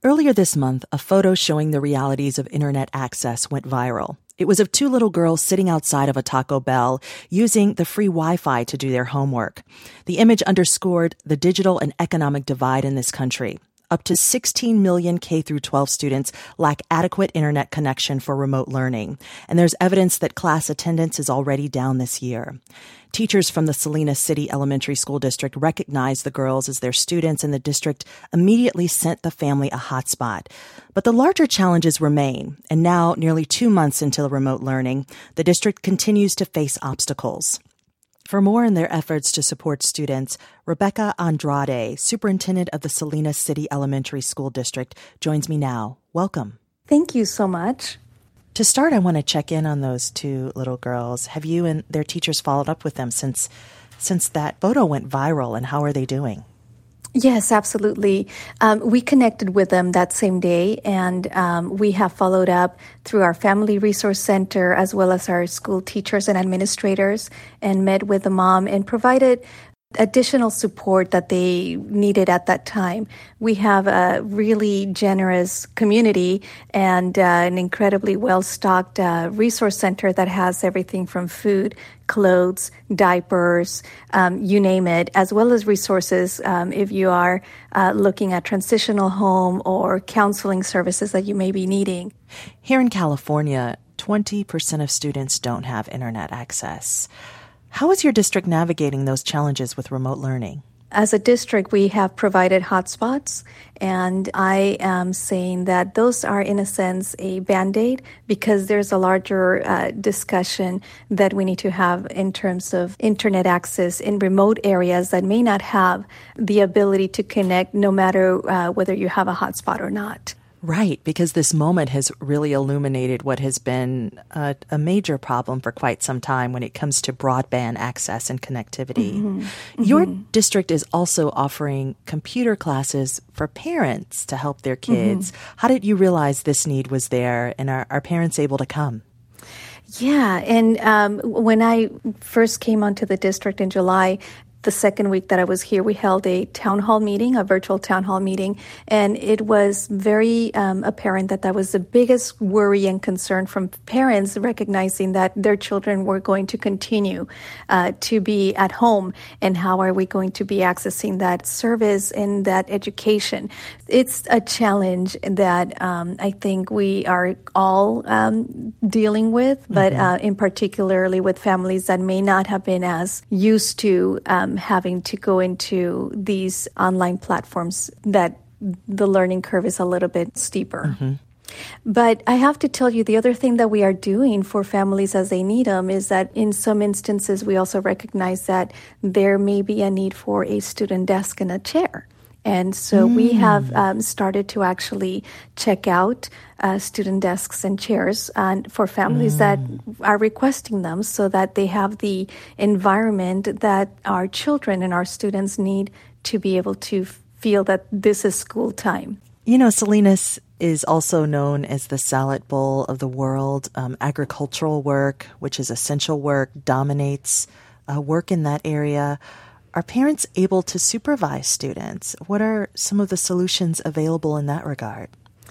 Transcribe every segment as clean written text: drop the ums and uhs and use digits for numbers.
Earlier this month, a photo showing the realities of internet access went viral. It was of two little girls sitting outside of a Taco Bell using the free Wi-Fi to do their homework. The image underscored the digital and economic divide in this country. Up to 16 million K through 12 students lack adequate internet connection for remote learning, and there's evidence that class attendance is already down this year. Teachers from the Salinas City Elementary School District recognized the girls as their students, and the district immediately sent the family a hotspot. But the larger challenges remain, and now, nearly 2 months into remote learning, the district continues to face obstacles. For more on their efforts to support students, Rebecca Andrade, superintendent of the Salinas City Elementary School District, joins me now. Welcome. Thank you so much. To start, I want to check in on those two little girls. Have you and their teachers followed up with them since that photo went viral, and how are they doing? Yes, absolutely. We connected with them that same day, and we have followed up through our Family Resource Center as well as our school teachers and administrators, and met with the mom and provided additional support that they needed at that time. We have a really generous community and an incredibly well-stocked resource center that has everything from food, clothes, diapers, you name it, as well as resources if you are looking at transitional home or counseling services that you may be needing. Here in California, 20% of students don't have internet access. How is your district navigating those challenges with remote learning? As a district, we have provided hotspots, and I am saying that those are, in a sense, a Band-Aid because there's a larger discussion that we need to have in terms of internet access in remote areas that may not have the ability to connect no matter whether you have a hotspot or not. Right, because this moment has really illuminated what has been a major problem for quite some time when it comes to broadband access and connectivity. Mm-hmm. Your district is also offering computer classes for parents to help their kids. Mm-hmm. How did you realize this need was there, and are parents able to come? Yeah, and when I first came onto the district in July, the second week that I was here, we held a town hall meeting, a virtual town hall meeting, and it was very apparent that was the biggest worry and concern from parents, recognizing that their children were going to continue to be at home, and how are we going to be accessing that service and that education. It's a challenge that I think we are all dealing with, but in particularly with families that may not have been as used to having to go into these online platforms, that the learning curve is a little bit steeper. Mm-hmm. But I have to tell you, the other thing that we are doing for families as they need them is that in some instances, we also recognize that there may be a need for a student desk and a chair. And so we have started to actually check out student desks and chairs for families that are requesting them, so that they have the environment that our children and our students need to be able to feel that this is school time. You know, Salinas is also known as the salad bowl of the world. Agricultural work, which is essential work, dominates work in that area. Are parents able to supervise students? What are some of the solutions available in that regard?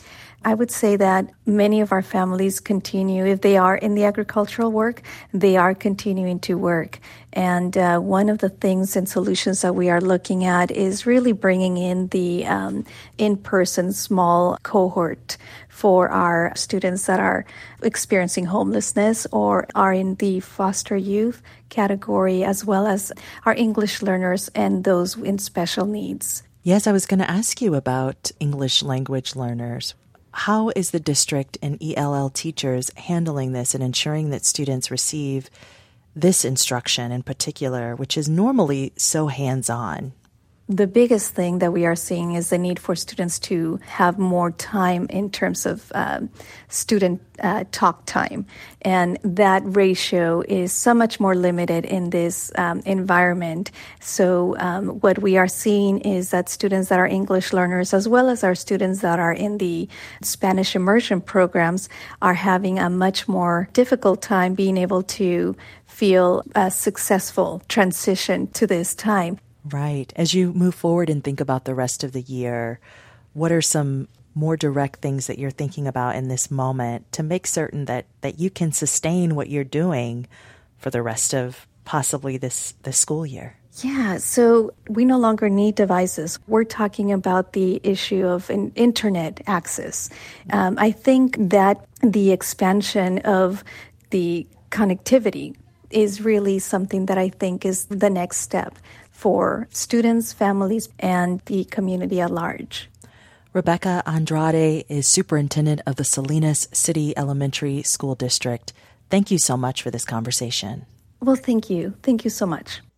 I would say that many of our families continue, if they are in the agricultural work, they are continuing to work. And one of the things and solutions that we are looking at is really bringing in the in-person small cohort for our students that are experiencing homelessness or are in the foster youth category, as well as our English learners and those in special needs. Yes, I was going to ask you about English language learners. How is the district and ELL teachers handling this and ensuring that students receive this instruction in particular, which is normally so hands-on? The biggest thing that we are seeing is the need for students to have more time in terms of student talk time. And that ratio is so much more limited in this environment. So what we are seeing is that students that are English learners, as well as our students that are in the Spanish immersion programs, are having a much more difficult time being able to feel a successful transition to this time. Right. As you move forward and think about the rest of the year, what are some more direct things that you're thinking about in this moment to make certain that you can sustain what you're doing for the rest of possibly this school year? Yeah, so we no longer need devices. We're talking about the issue of an internet access. I think that the expansion of the connectivity is really something that I think is the next step for students, families, and the community at large. Rebecca Andrade is superintendent of the Salinas City Elementary School District. Thank you so much for this conversation. Well, thank you. Thank you so much.